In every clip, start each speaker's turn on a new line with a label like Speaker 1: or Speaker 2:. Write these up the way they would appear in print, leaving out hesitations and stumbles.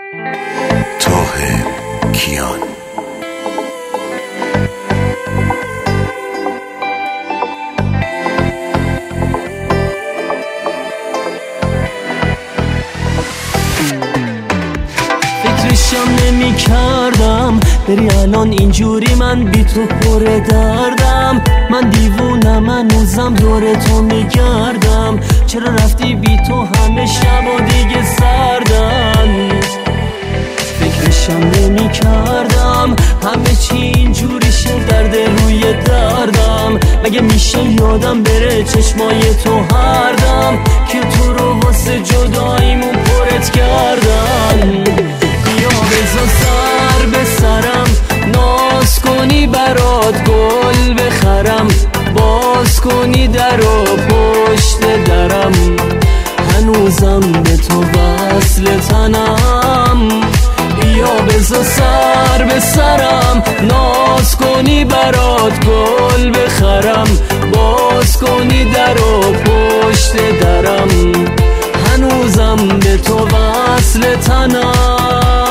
Speaker 1: طاهر کیان.
Speaker 2: فکرشم نمی کردم بری الان اینجوری، من بی تو پر دردم. من دیوونم، هنوزم دور تو میگردم. چرا رفتی بی تو همه شب و دیگه سردن؟ فکرشم نمی کردم همه چی اینجوری شه، درد روی دردم. مگه میشه یادم بره چشمای تو هر دم که تو رو واسه جداییمون پرت کردن. بیا بذار سر به سرم، ناز کنی برات گل بخرم، باز کنی در و پشت درم. هنوزم به تو وصل تنم. بیا بذار سر به سرم، ناز کنی برات گل بخرم، باز کنی در و پشت درم. هنوزم به تو وصل تنم.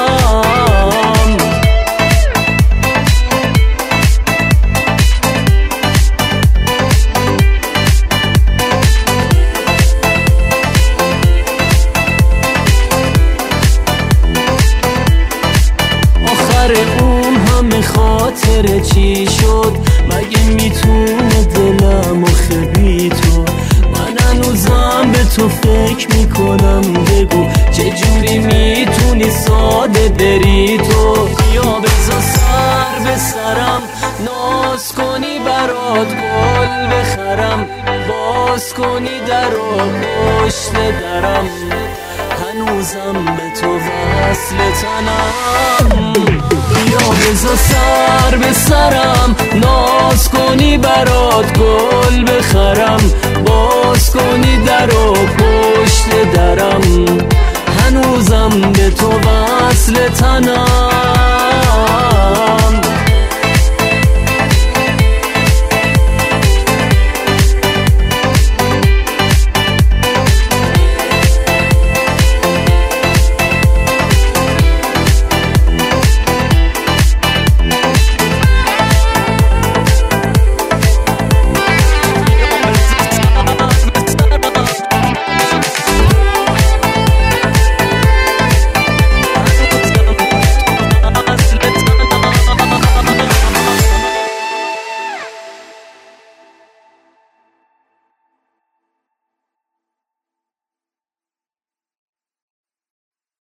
Speaker 2: اون همه خاطر چی شد؟ مگه میتونه دلم آخه بی تو؟ من هنوزم به تو فکر میکنم، بگو چجوری میتونی ساده بری تو؟ بیا بذار سر به سرم، ناز کنی برات گل بخرم، باز کنی در و پشت درم. هنوزم به تو وصل تنم. بیا بذار سر به سرم، ناز کنی برات گل بخرم، باز کنی در و پشت درم. هنوزم به تو وصل تنم.